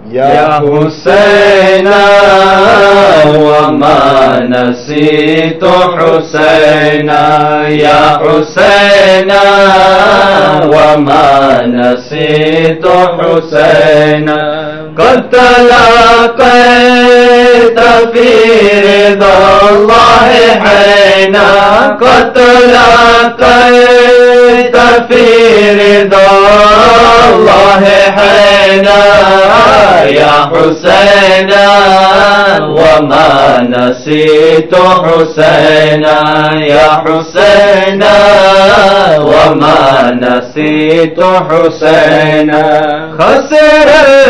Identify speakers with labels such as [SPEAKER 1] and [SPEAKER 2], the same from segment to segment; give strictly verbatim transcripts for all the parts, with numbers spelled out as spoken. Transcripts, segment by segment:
[SPEAKER 1] يا حسين وما نسيت حسينا، يا حسين وما نسيت حسينا. قد تلاقيت في رضا الله حينا، قد تلاقيت في رضا الله حينا. يا حسين وما نسيت حسينا، يا حسين وما نسيت حسينا. خسر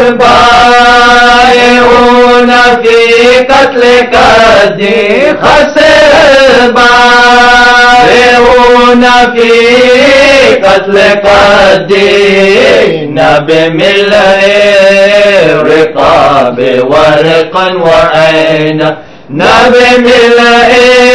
[SPEAKER 1] البائعون في قتلك الدين، خسر البائعون في قتلك الدين. بملء الرقاب ورقا وعينا، بملء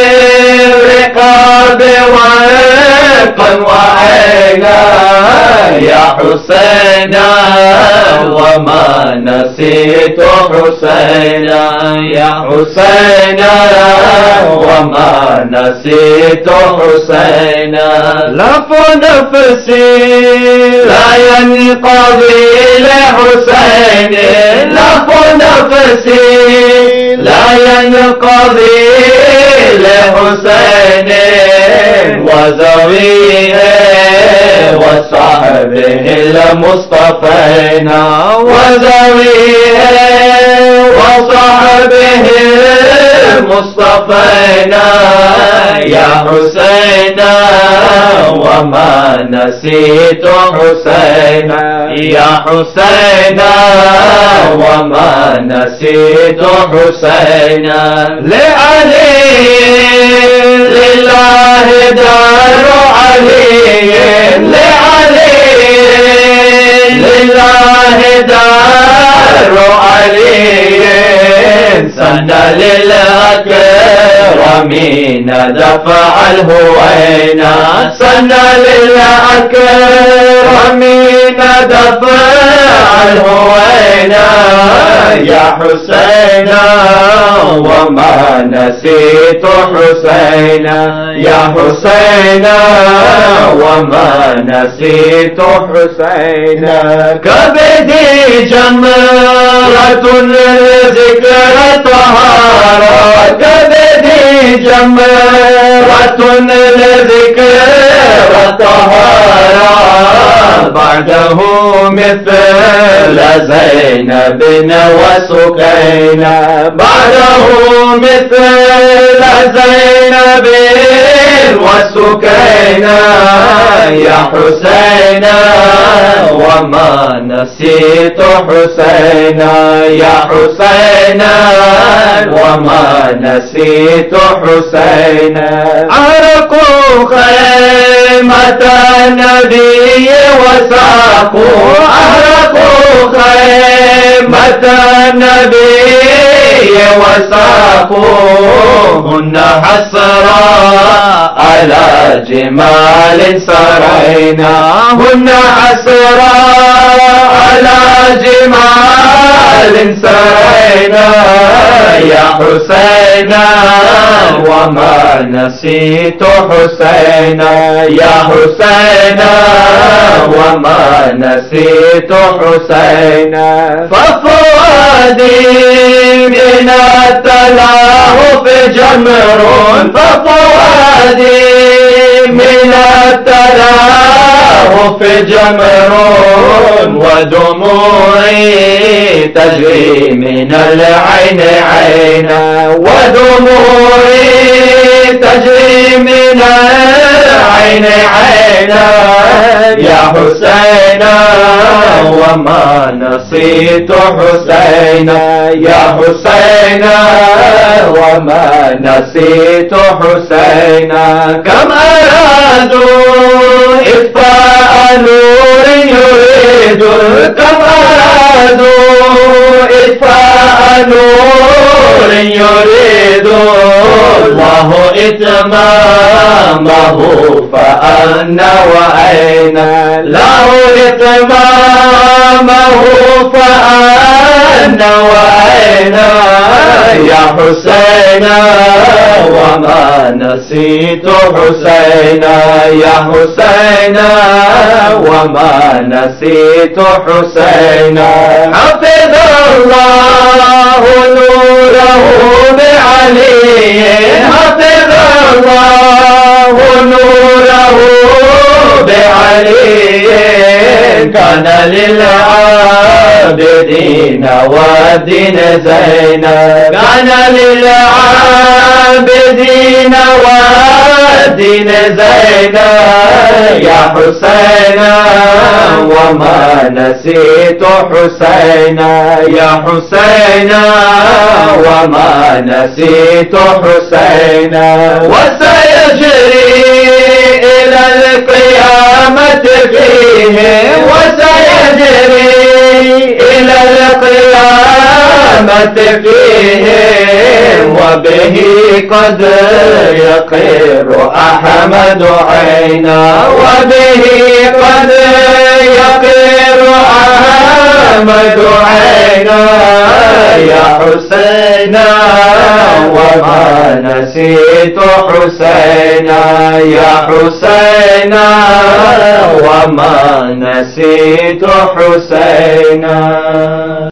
[SPEAKER 1] الرقاب ورقا وعينا. يا حسين وما نسيت حسينا، يا حسين وما نسيت حسينا. لف نفسي لا ينقضي لحسين، لف نفسي لا ينقضي لحسين. وزويه وصحبه المصطفين، وزويه وصحبه المصطفين. يا حسين وما نسيت حسينا، يا حسين وما نسيت حسينا. لعلي لله دار علي، لعلي لله دار علي. سند للأكرمين دفع الهوينا، سند للأكرمين دفع الهوينا. يا حسين وما نسيت حسينا، يا حسين وما نسيت حسينا. كبدي جمرة ذكر طهارة، كبدي جمرة ذكر طهارة. بعده مثل زينب وسكينة، بعده مثل زينب وسكينة. يا حسين وما نسيت حسينا، يا حسين وما نسيت حسينا. عرقوا خيمة النبي وساقوا، عرقوا خيمة النبي وساقوا. هن حسرا على جمال سرينا، هن حسرا على جمال سرينا. يا حسين وما نسيت حسينا، يا حسين وما نسيت حسينا. ففؤادي من التلاهف جمر، ففؤادي من التلاهف جمر. ودموعي تجري من العين عينا، ودموعي تجري من العين عينا. يا حسين وما نسيت حسينا، يا حسين وما نسيت حسينا. كم أرادوا إطفاء نور يريد، كم أرادوا إطفاء نور يريد. الله إتمامه فأنا وأين، له إتمامه فأنا نوينا يا حسينا وما نسيت حسينا يا حسينا وما نسيت حسينا حفظ الله نوره بعلي حفظ الله نوره بعلي كان للعابدين والدين زينا كان للعابدين والدين زينا يا حسينا وما نسيت حسينا يا حسينا وما نسيت حسينا وسيجري إلى القيامة فيه وسيجري إلى القيامة فيه وبه قد يقر أحمد عينا وبه قد يقر أحمد عينا يا حسينا وما نسيت حسينا يا حسينا وما نسيت حسينا.